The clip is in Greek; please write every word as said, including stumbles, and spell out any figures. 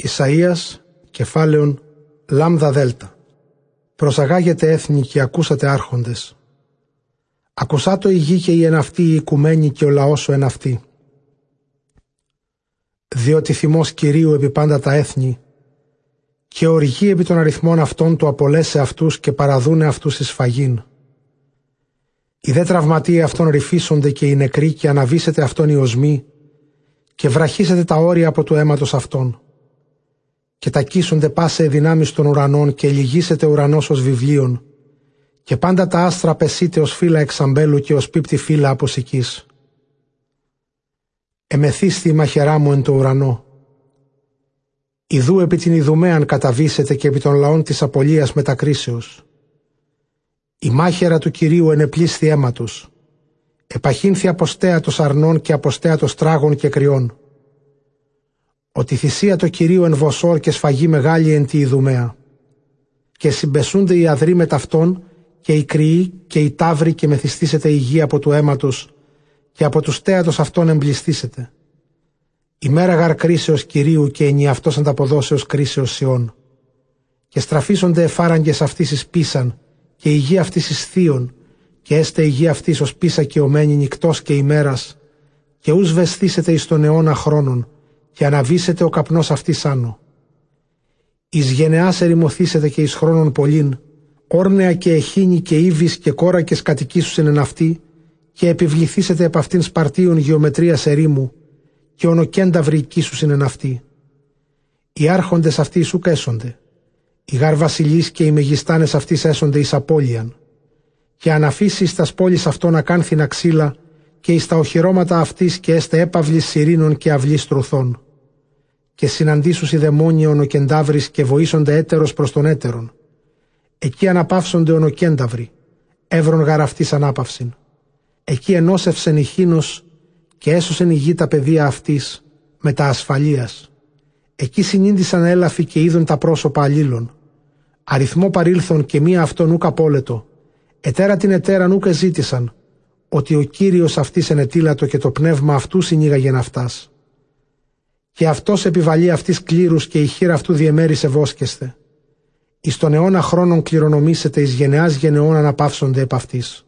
Ισαΐας, κεφάλαιον λάμδα δέλτα. Προσαγάγετε έθνη και ακούσατε άρχοντες. Ακουσάτο η γη και η εν αυτή η οικουμένη και ο λαός ο εν αυτή. Διότι θυμός Κυρίου επί πάντα τα έθνη και οργή επί των αριθμών αυτών του απολέσε αυτούς και παραδούνε αυτούς εις φαγήν. Οι δε τραυματίε αυτών ρυφίσονται και οι νεκροί και αναβήσετε αυτών οι οσμοί και βραχίσετε τα όρια από του αίματος αυτών. Και τακίσονται πάσε δυνάμεις των ουρανών και λυγίσετε ουρανός ως βιβλίων και πάντα τα άστρα πεσείτε ως φύλλα εξαμπέλου και ως πίπτη φύλλα από σικής. Εμεθύστη η μαχαιρά μου εν το ουρανό. Ιδού επί την Ιδουμαίαν καταβήσετε και επί των λαών της απολίας μετακρίσεως. Η μάχαιρα του Κυρίου ενεπλήσθη αίματος. Επαχύνθη αποστέατος αρνών και αποστέατος τράγων και κρυών. Ότι θυσία το Κυρίου εν Βοσόρ και σφαγή μεγάλη εν τη Ιδουμαία. Και συμπεσούνται οι αδροί με ταυτόν και οι κρυοί και οι ταύροι και μεθυστήσετε η γη από του αίματος και από του στέατος αυτών εμπληστήσετε. Η μέρα γαρ κρίσεως Κυρίου και ενι αυτός ανταποδόσεως κρίσεως Σιών. Και στραφίσονται εφάραγγες αυτής εις πίσαν και η γη αυτής εις θείον και έστε η γη αυτής ως πίσα και ομένη νυκτός και ημέρας και ους βεσθήσετε εις τον αιώνα χρόνων και αναβήσετε ο καπνός αυτής άνω. Εις γενεάς ερημωθήσετε και εις χρόνων πολλήν, όρνεα και εχίνη και ύβης και κόρακες κατοικήσουσιν εν αυτή και επιβληθήσετε επ' αυτήν σπαρτίων γεωμετρίας ερήμου και ονοκένταυροι οικήσουσιν εν αυτή. Οι άρχοντες αυτοί σουκ έσονται, οι γαρ βασιλείς και οι μεγιστάνες αυτής έσονται εις απώλειαν και αναφήσει εις τας πόλεις αυτών ακάνθινα ξύλα και εις τα οχυρώματα αυτής και έστε έπαυλης σιρήνων και αυλής τρουθών. Και συναντήσους οι δαιμόνια ονοκενταύρης και βοήσονται έτερος προς τον έτερον. Εκεί αναπαύσονται ονοκένταυροι, εύρων γαρ αυτής ανάπαυσιν. Εκεί ενώσευσεν η χήνος και έσωσεν η γη τα παιδεία αυτής με τα ασφαλείας. Εκεί συνήντησαν έλαφοι και είδουν τα πρόσωπα αλλήλων. Αριθμό παρήλθον και μία αυτόν ούκ απόλετο. Ετέρα την ετέραν ούκ εζήτησαν, ότι ο Κύριος αυτής ενετήλατο και το πνεύμα αυτού συνήγαγεν αυτάς. Και αυτός επιβαλεί αυτής κλήρους και η χείρα αυτού διεμέρισε βόσκεσθε. Εις τον αιώνα χρόνων κληρονομήσετε, εις γενεάς γενεών αναπαύσονται επ' αυτής.